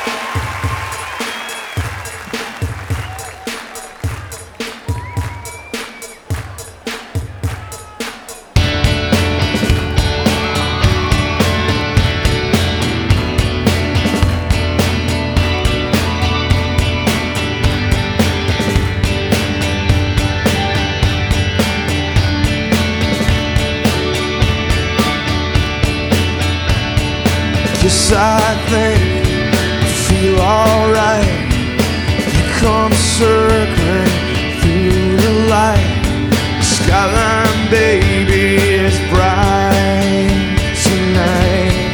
Yes, I think I feel alright. You come circling through the light. The skyline, baby, is bright tonight.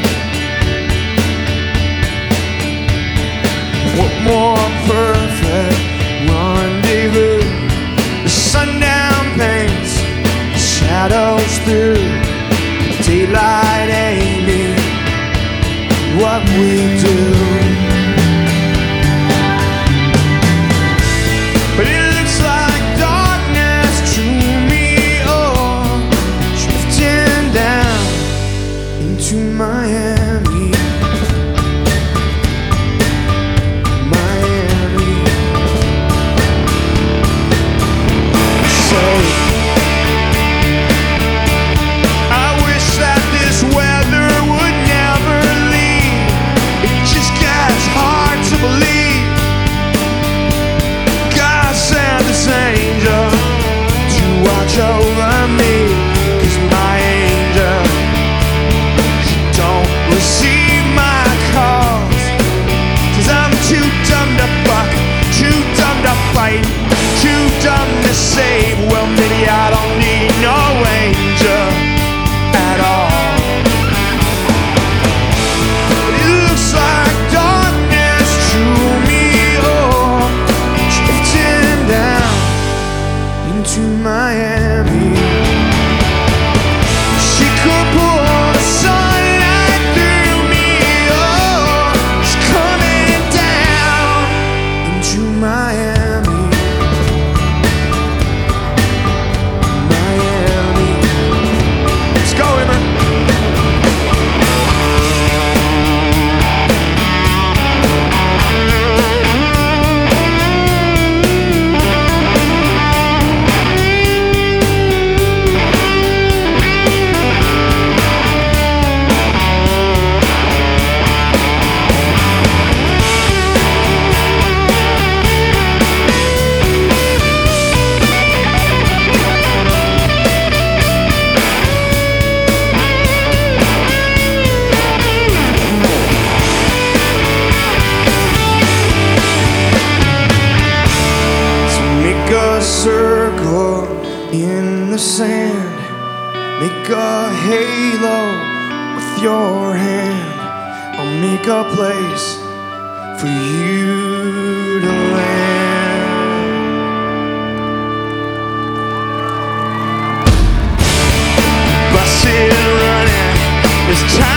What more perfect rendezvous? The sundown paints shadows through daylight, Amy. What we do, but it looks like darkness to me, oh, drifting down into Miami, Miami. So I wish that this weather would never leave. It just gets hard to believe God sent this angel to watch over me. 'Cause my angel, she don't receive my calls. 'Cause I'm too dumb to fuck, too dumb to fight, too dumb to save. Well, maybe I don't need no angel at all. To Miami, she could pull the sunlight through me. Oh, it's coming down into Miami, Miami. Let's go, Emma. Circle in the sand, make a halo with your hand. I'll make a place for you to land. Bus is running, it's time.